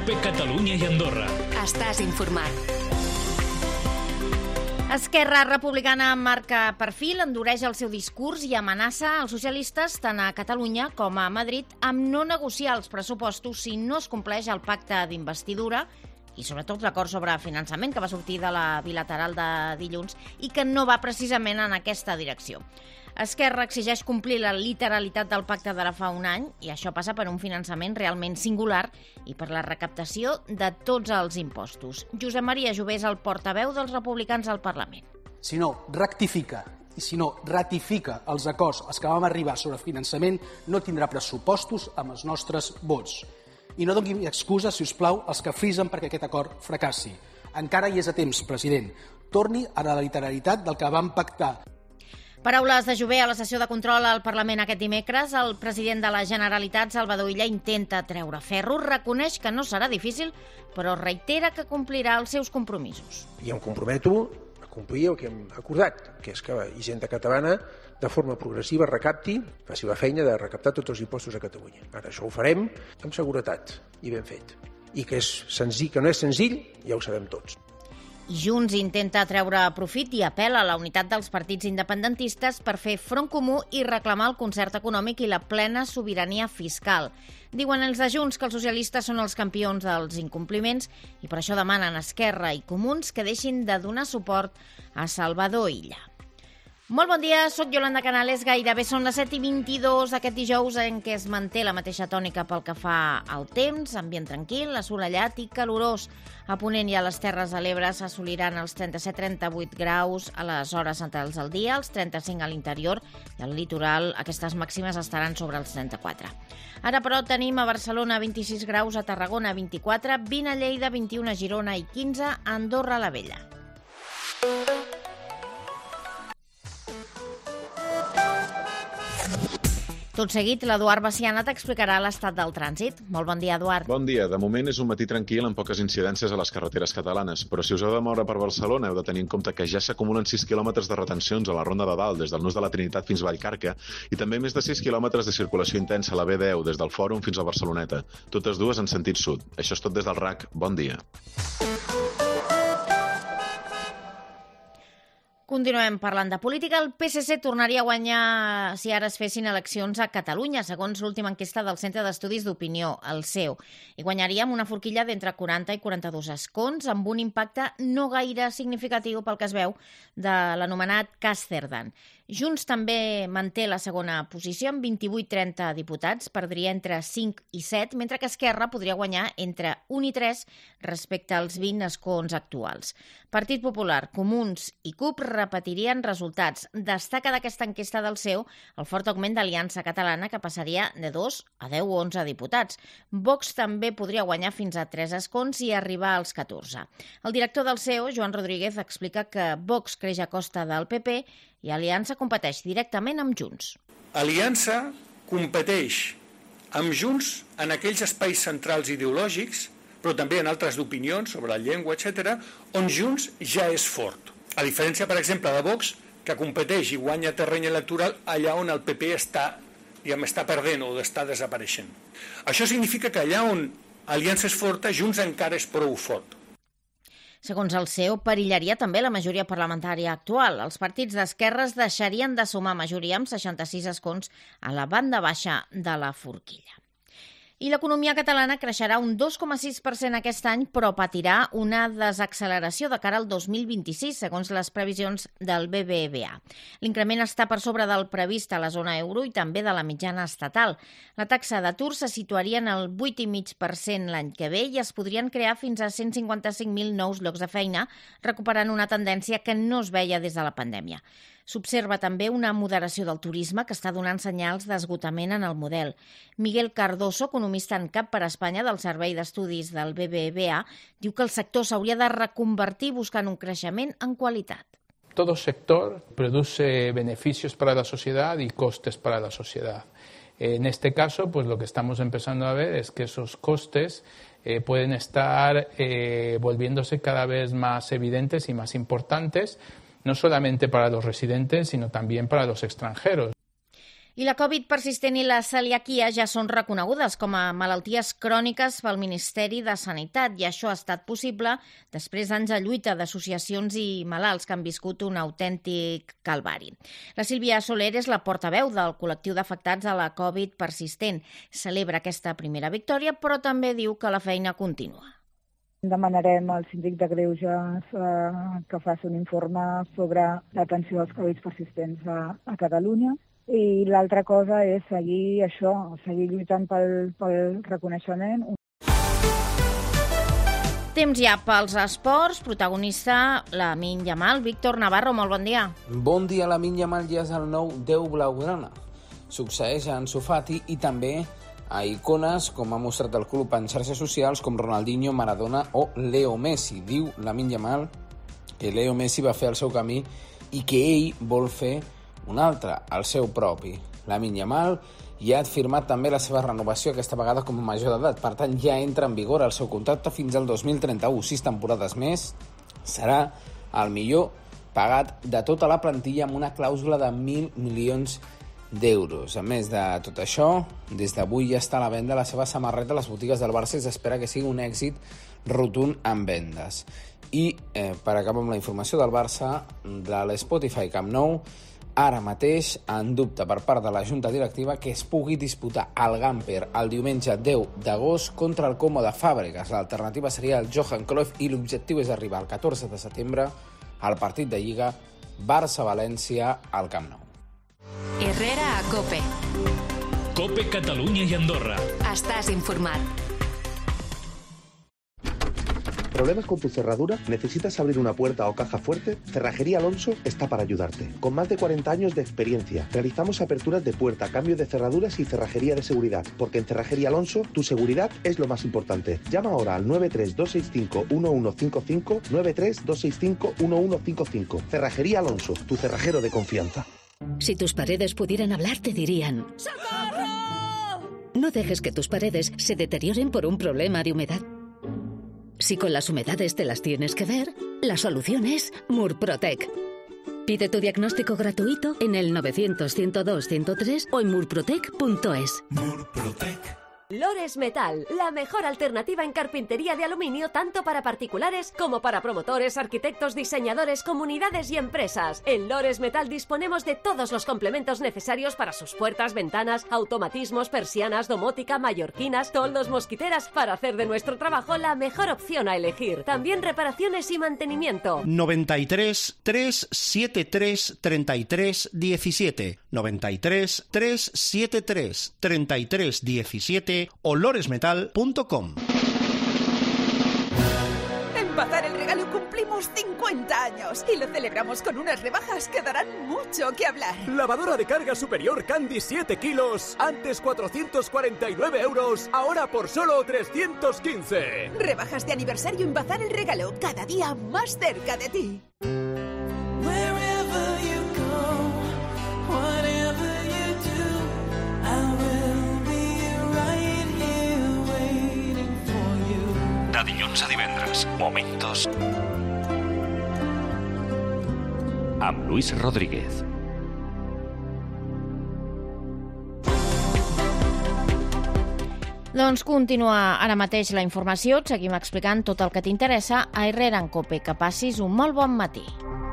COPE Catalunya i Andorra. Estàs informat. Esquerra Republicana marca perfil, endureix el seu discurs i amenaça els socialistes tant a Catalunya com a Madrid amb no negociar els pressupostos si no es compleix el pacte d'investidura i sobretot l'acord sobre finançament que va sortir de la bilateral de dilluns i que no va precisament en aquesta direcció. Esquerra exigeix complir la literalitat del pacte d'ara fa un any i això passa per un finançament realment singular i per la recaptació de tots els impostos. Josep Maria Jové és el portaveu dels republicans al Parlament. Si no rectifica i si no ratifica els acords als que vam arribar sobre finançament, no tindrà pressupostos amb els nostres vots. I no donin excusa, si us plau, als que frisen perquè aquest acord fracassi. Encara hi és a temps, president. Torni a la literalitat del que vam pactar. Paraules de Jové a la sessió de control al Parlament aquest dimecres. El president de la Generalitat, Salvador Illa, intenta treure ferro, reconeix que no serà difícil, però reitera que complirà els seus compromisos. I em comprometo a complir el que hem acordat, que és que Hisenda Catalana, de forma progressiva, recapti, faci la feina de recaptar tots els impostos a Catalunya. Ara això ho farem amb seguretat i ben fet. I que és senzill, que no és senzill, ja ho sabem tots. Junts intenta treure profit i apel·la a la unitat dels partits independentistes per fer front comú i reclamar el concert econòmic i la plena sobirania fiscal. Diuen els de Junts que els socialistes són els campions dels incompliments i per això demanen a Esquerra i Comuns que deixin de donar suport a Salvador Illa. Molt bon dia, soc Yolanda Canales. Gairebé són les 7:22 d'aquest dijous en què es manté la mateixa tònica pel que fa al temps, ambient tranquil, assolellat i calorós. A Ponent i a les Terres de l'Ebre s'assoliran els 37-38 graus a les hores centrals del dia, els 35 a l'interior i al litoral aquestes màximes estaran sobre els 34. Ara, però, tenim a Barcelona 26 graus, a Tarragona 24, 20 a Lleida, 21 a Girona i 15 a Andorra la Vella. Tot seguit, l'Eduard Baciana t'explicarà l'estat del trànsit. Molt bon dia, Eduard. Bon dia. De moment és un matí tranquil amb poques incidències a les carreteres catalanes, però si us heu de moure per Barcelona heu de tenir en compte que ja s'acumulen 6 quilòmetres de retencions a la Ronda de Dalt, des del Nus de la Trinitat fins a Vallcarca, i també més de 6 quilòmetres de circulació intensa a la B10, des del Fòrum fins a Barceloneta, totes dues en sentit sud. Això és tot des del RAC. Bon dia. Continuem parlant de política. El PSC tornaria a guanyar si ara es fessin eleccions a Catalunya, segons l'última enquesta del Centre d'Estudis d'Opinió, el CEU. I guanyaria amb una forquilla d'entre 40 i 42 escons, amb un impacte no gaire significatiu pel que es veu de l'anomenat cas Cerdan. Junts també manté la segona posició amb 28-30 diputats, perdria entre 5 i 7, mentre que Esquerra podria guanyar entre 1 i 3 respecte als 20 escons actuals. Partit Popular, Comuns i CUP repetirien resultats. Destaca d'aquesta enquesta del CEU el fort augment d'Aliança Catalana, que passaria de 2 a 10 o 11 diputats. Vox també podria guanyar fins a 3 escons i arribar als 14. El director del CEU, Joan Rodríguez, explica que Vox creix a costa del PP i Aliança competeix directament amb Junts. Aliança competeix amb Junts en aquells espais centrals ideològics, però també en altres d'opinions sobre la llengua, etc., on Junts ja és fort. A diferència, per exemple, de Vox, que competeix i guanya terreny electoral allà on el PP està perdent o està desapareixent. Això significa que allà on Aliança és forta, Junts encara és prou fort. Segons el CEU, perillaria també la majoria parlamentària actual. Els partits d'esquerres deixarien de sumar majoria amb 66 escons a la banda baixa de la forquilla. I l'economia catalana creixerà un 2,6% aquest any, però patirà una desacceleració de cara al 2026, segons les previsions del BBVA. L'increment està per sobre del previst a la zona euro i també de la mitjana estatal. La taxa d'atur se situaria en el 8,5% l'any que ve i es podrien crear fins a 155.000 nous llocs de feina, recuperant una tendència que no es veia des de la pandèmia. S'observa també una moderació del turisme que està donant senyals d'esgotament en el model. Miguel Cardoso, economista en cap per a Espanya del Servei d'Estudis del BBVA, diu que el sector s'hauria de reconvertir buscant un creixement en qualitat. Todo sector produce beneficios para la sociedad y costes para la sociedad. En este caso, pues lo que estamos empezando a ver es que esos costes pueden estar volviéndose cada vez más evidentes y más importantes, no solamente para los residentes, sino también para los extranjeros. I la Covid persistent i la celiaquia ja són reconegudes com a malalties cròniques pel Ministeri de Sanitat, i això ha estat possible després d'anys de lluita d'associacions i malalts que han viscut un autèntic calvari. La Sílvia Soler és la portaveu del col·lectiu d'afectats a la Covid persistent. Celebra aquesta primera victòria, però també diu que la feina continua. Demanarem al síndic de Greuges que faci un informe sobre l'atenció als Covid persistents a Catalunya. I l'altra cosa és seguir lluitant pel reconeixement. Temps ja pels esports, protagonista Lamine Yamal. Víctor Navarro, molt bon dia. Bon dia, Lamine Yamal ja és el nou 10 blaugrana. Succeeix a Ansu Fati i també a icones, com ha mostrat el club en xarxes socials, com Ronaldinho, Maradona o Leo Messi. Diu Lamine Yamal que Leo Messi va fer el seu camí i que ell vol fer un altre, el seu propi. Lamine Yamal ja ha firmat també la seva renovació, aquesta vegada com a major d'edat. Per tant, ja entra en vigor el seu contracte fins al 2031. 6 temporades més. Serà el millor pagat de tota la plantilla amb una clàusula de 1.000 milions d'euros. A més de tot això, des d'avui ja està a la venda la seva samarreta a les botigues del Barça i s'espera que sigui un èxit rotund en vendes. I per acabar amb la informació del Barça, de l'Spotify Camp Nou, ara mateix en dubte per part de la Junta Directiva que es pugui disputar el Gamper el diumenge 10 d'agost contra el Como de Fàbregas. L'alternativa seria el Johan Cruyff i l'objectiu és arribar el 14 de setembre al partit de Lliga Barça-València al Camp Nou. Herrera a COPE. COPE Catalunya i Andorra. Estàs informat. ¿Problemas con tu cerradura? ¿Necesitas abrir una puerta o caja fuerte? Cerrajería Alonso está para ayudarte. Con más de 40 años de experiencia, realizamos aperturas de puerta, cambio de cerraduras y cerrajería de seguridad. Porque en Cerrajería Alonso, tu seguridad es lo más importante. Llama ahora al 93265-1155, 93265-1155. Cerrajería Alonso, tu cerrajero de confianza. Si tus paredes pudieran hablar, te dirían: ¡socorro! No dejes que tus paredes se deterioren por un problema de humedad. Si con las humedades te las tienes que ver, la solución es Murprotec. Pide tu diagnóstico gratuito en el 900-102-103 o en murprotec.es. Murprotec. Lores Metal, la mejor alternativa en carpintería de aluminio tanto para particulares como para promotores, arquitectos, diseñadores, comunidades y empresas. En Lores Metal disponemos de todos los complementos necesarios para sus puertas, ventanas, automatismos, persianas, domótica, mallorquinas, toldos, mosquiteras, para hacer de nuestro trabajo la mejor opción a elegir. También reparaciones y mantenimiento. 93 373 33 17, 93 373 33 17 o loresmetal.com. En Bazar El Regalo cumplimos 50 años y lo celebramos con unas rebajas que darán mucho que hablar. Lavadora de carga superior Candy 7 kilos, antes 449 euros, ahora por solo 315. Rebajas de aniversario en Bazar El Regalo, cada día más cerca de ti. De dilluns a divendres, Momentos amb Luis Rodríguez. Doncs continua ara mateix la informació. Et seguim explicant tot el que t'interessa a Herrera en COPE. Que passis un molt bon matí.